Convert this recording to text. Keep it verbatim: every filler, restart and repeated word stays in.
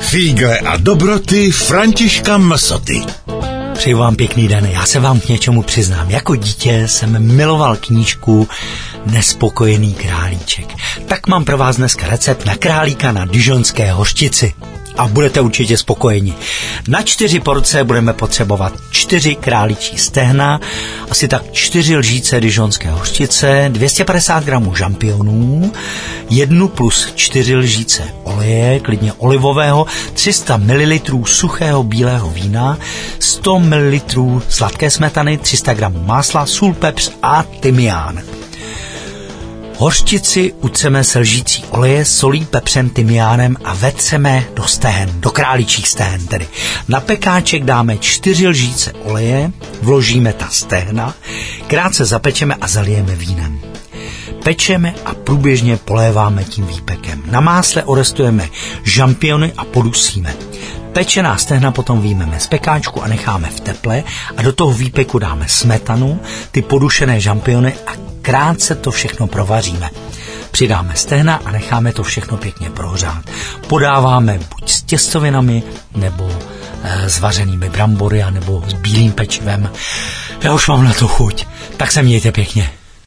Fígle a dobroty Františka Msoty. Přeji vám pěkný den. Já se vám k něčemu přiznám. Jako dítě jsem miloval knížku Nespokojený králíček. Tak mám pro vás dneska recept na králíka na dižonské hořčici. A budete určitě spokojeni. Na čtyři porce budeme potřebovat čtyři králíčí stehna, asi tak čtyři lžíce dižonské hořčice, dvě stě padesát gramů žampionů, jednu plus čtyři lžíce oleje, klidně olivového, tři sta mililitrů suchého bílého vína, sto mililitrů sladké smetany, tři sta gramů másla, sůl, pepř a tymián. Hořčici utřeme se lžící oleje, solí, pepřem, tymiánem a vetřeme do stehen, do králičích stehen tedy. Na pekáček dáme čtyři lžíce oleje, vložíme ta stehna, krátce zapečeme a zalijeme vínem. Pečeme a průběžně poléváme tím výpekem. Na másle orestujeme žampiony a podusíme. Pečená stehna potom vyjmeme z pekáčku a necháme v teple a do toho výpeku dáme smetanu, ty podušené žampiony a krátce to všechno provaříme. Přidáme stehna a necháme to všechno pěkně prohřát. Podáváme buď s těstovinami, nebo e, s vařenými brambory, nebo s bílým pečivem. Já už mám na to chuť. Tak se mějte pěkně.